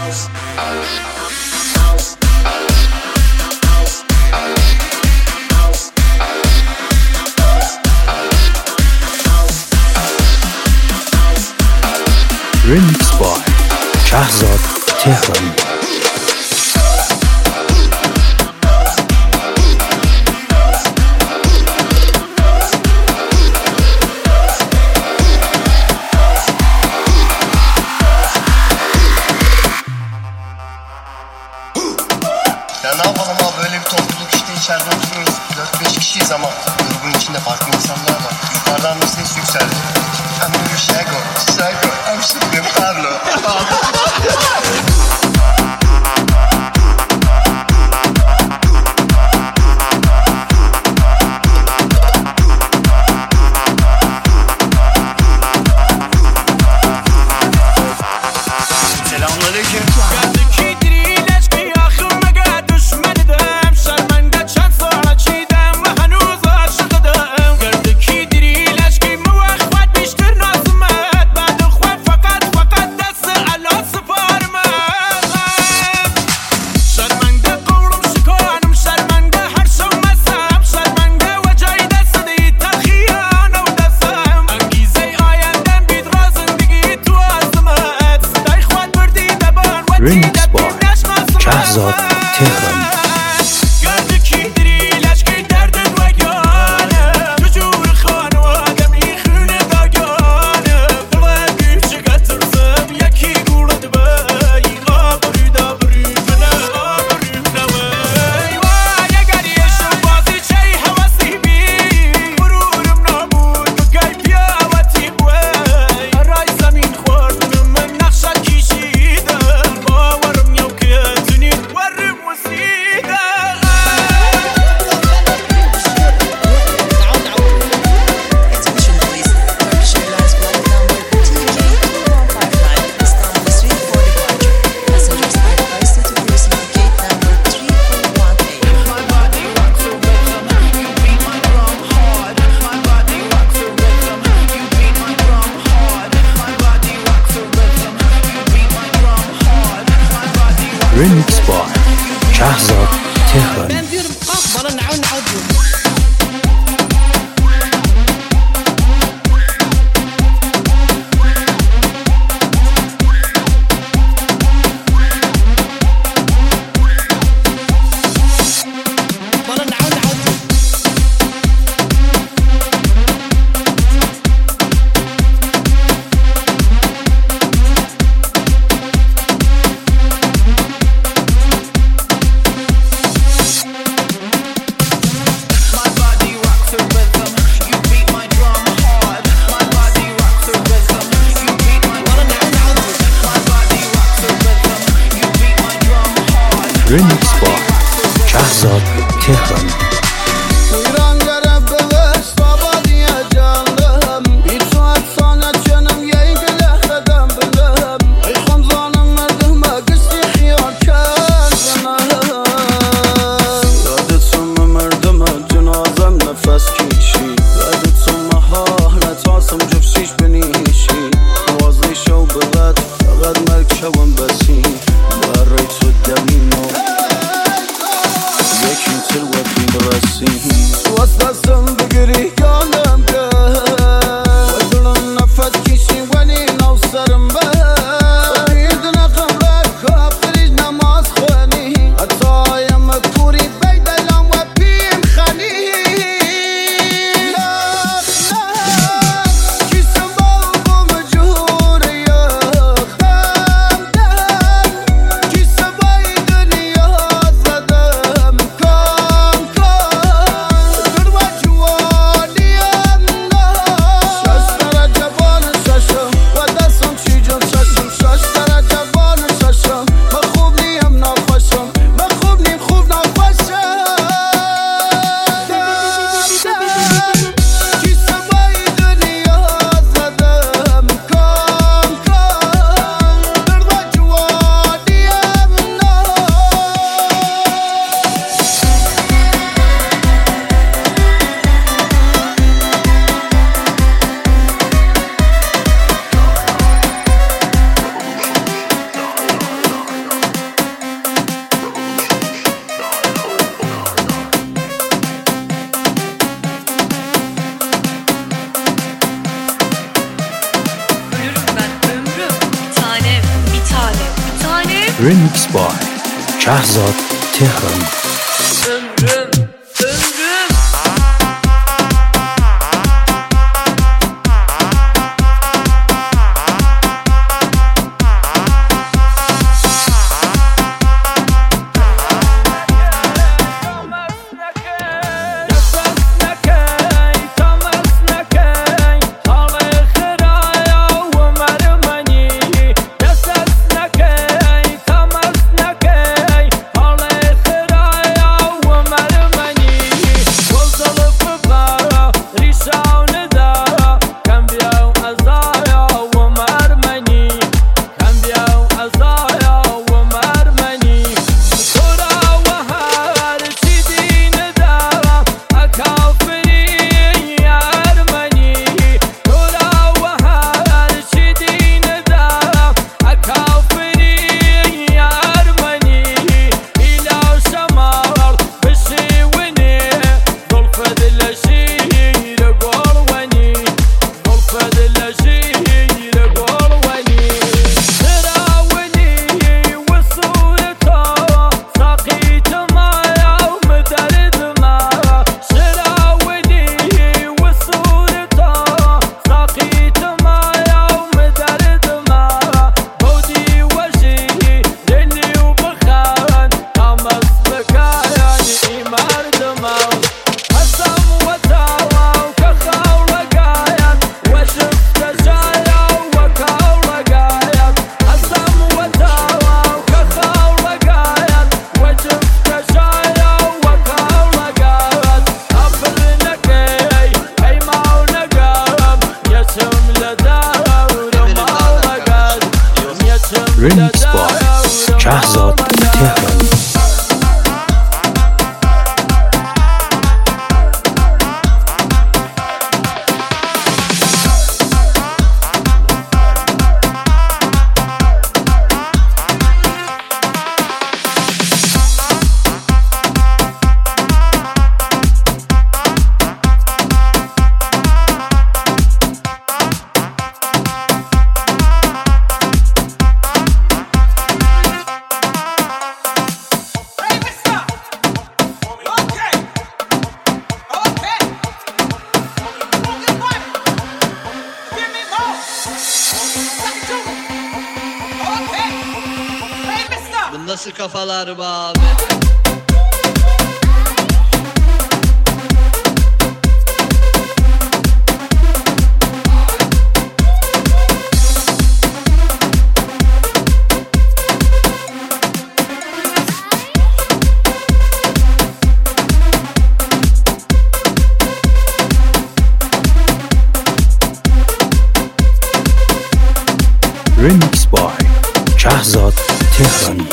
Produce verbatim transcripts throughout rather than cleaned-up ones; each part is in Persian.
Remix by Shahzad Tehran. Ya ne yapalım abi, böyle bir topluluk işte, içeride oturuyoruz, dört beş kişiyiz ama grubun içinde farklı insanlar var. Yukarıdan bir ses yükseldi. I'm a Shago, Shago, I'm Supreme Pablo. Selamünaleyküm. Remix by Shahzad Tehran. Remix by Shahzad Tehran. Ben diyorum kalk bana naun naun diyor. Remix by Shahzad Tehran. Remix by Shahzod Tehrani. Ömrüm, ömrüm. Remix by Shahzod Tehrani. Bu nasıl kafalar be abi? Remix by Shahzod Tehrani.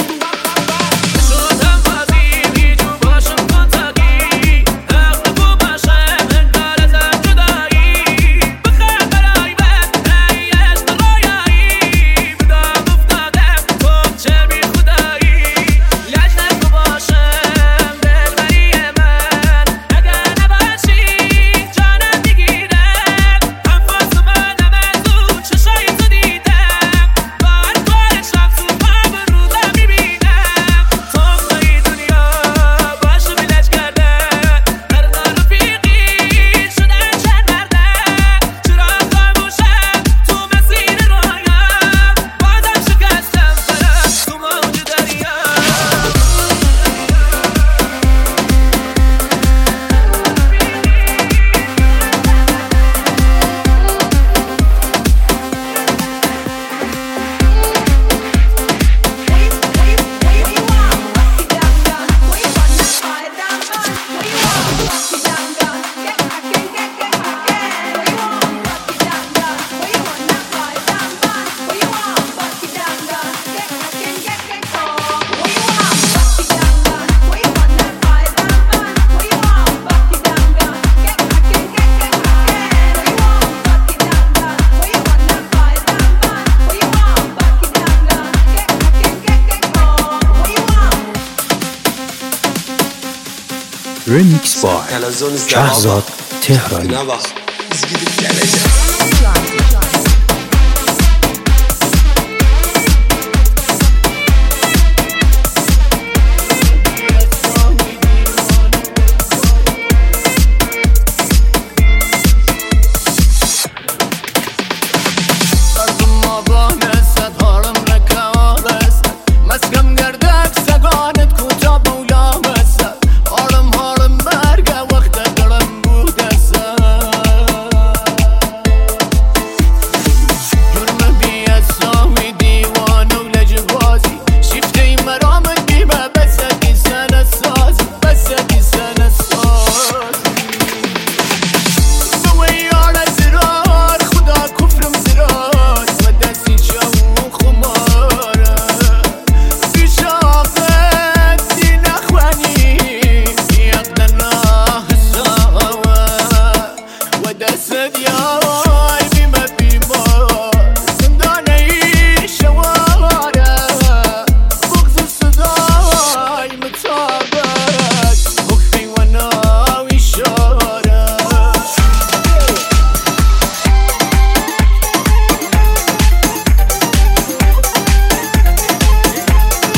Remix by Shahzod Tehrani. Biz gidip geleceğiz.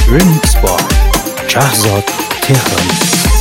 Remix by Shahzod Tehrani.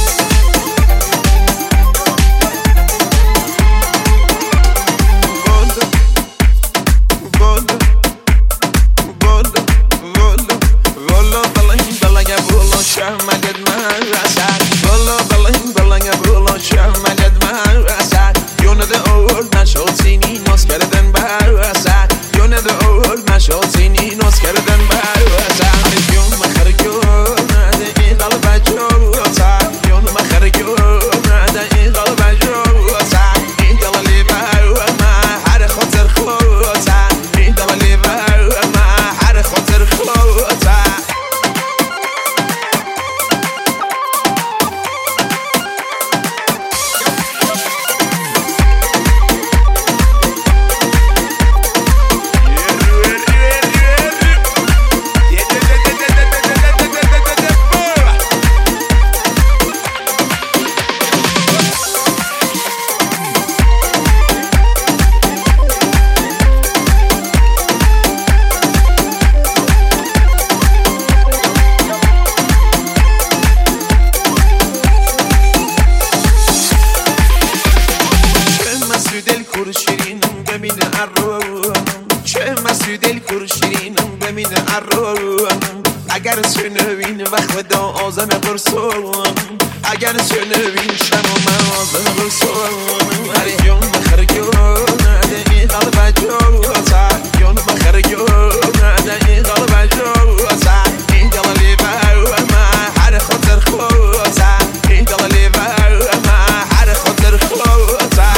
اگر سنوین وقت دا آزم قرصون اگر سنوین شما من آزم قرصون هر یوم بخرگون ادهی قلب جوزا یون بخرگون ادهی قلب جوزا این دلالی باو ما هر خاطر خوزا این دلالی باو ما هر خاطر خوزا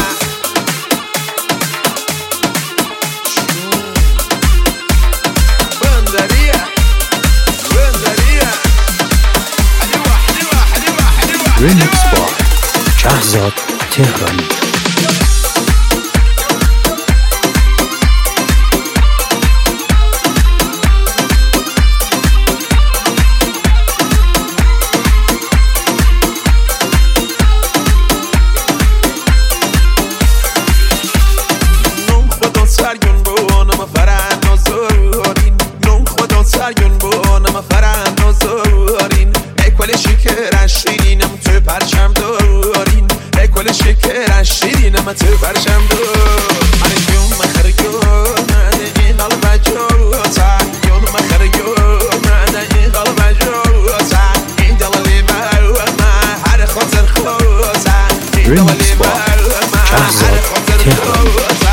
Remix by Shahzod Tehrani. نون خدا سرگون بونم فرن نزارین نون خدا سرگون بونم فرن نزارین اکول شکر شیرینم تو پرچم دارین اکول شکر شیرینم تو پرچم دار هر یوم مخرگون ادهی قلب جوزا یون مخرگون ادهی قلب جوزا این دلالی باو ما هر خاطر خوزا این دلالی باو ما هر خاطر خوزا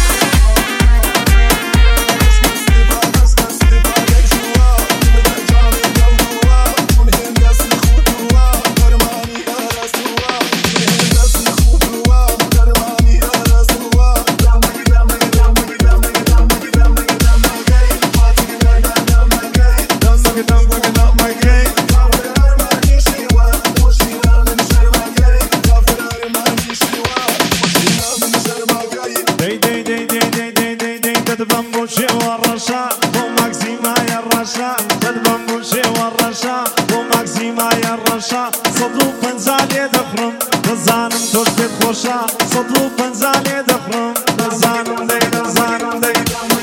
صدو پنزالی دخرم نزانم توش بید خوشا صدو پنزالی دخرم نزانم دی نزانم دی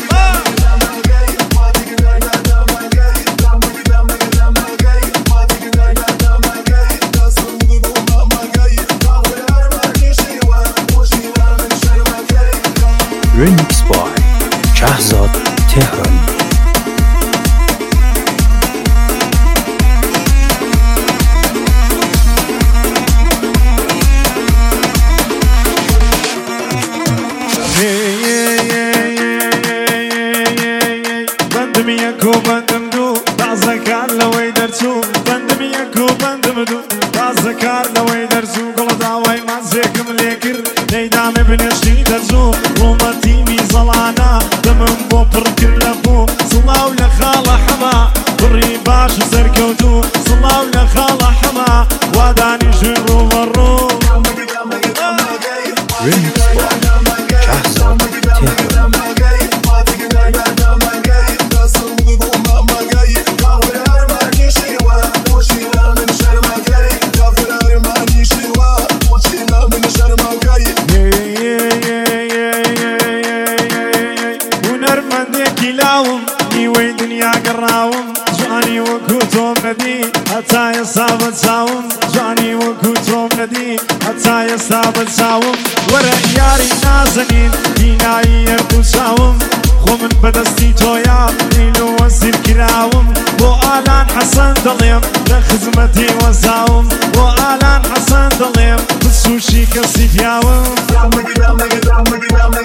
Remix by Shahzod Tehrani. بندم یکو بندم دو تازه کار لوی درچو بندم یکو بندم دو تازه کار لوی درچو گل داوای مزیکم لیکر نیدام بنشتی درچو رومتی می زلانا دمم بو پرکر لبو صلاو لخاله حما بری باش سرکوتو صلاو لخاله حما وادانی جرو برو Remix by Shahzod Tehrani. هنرمندی کلاوم نیوی دنیا گراو جوانی وەکو تۆم نەدی هەتا ئێستا بەچاوم جوانی وەکو تۆم نەدی هەتا ئێستا بەچاوم وەرە یاری نازەنین بینایی هەردوو چاوم خۆ من بەدەستی تۆیا نیل و وەزیر کراوم بۆ ئالان حەسەن دەڵێم لە خزمەتی وەزاوم بۆ ئالان حەسەن دەڵێم بسوشی کەسی پیاوم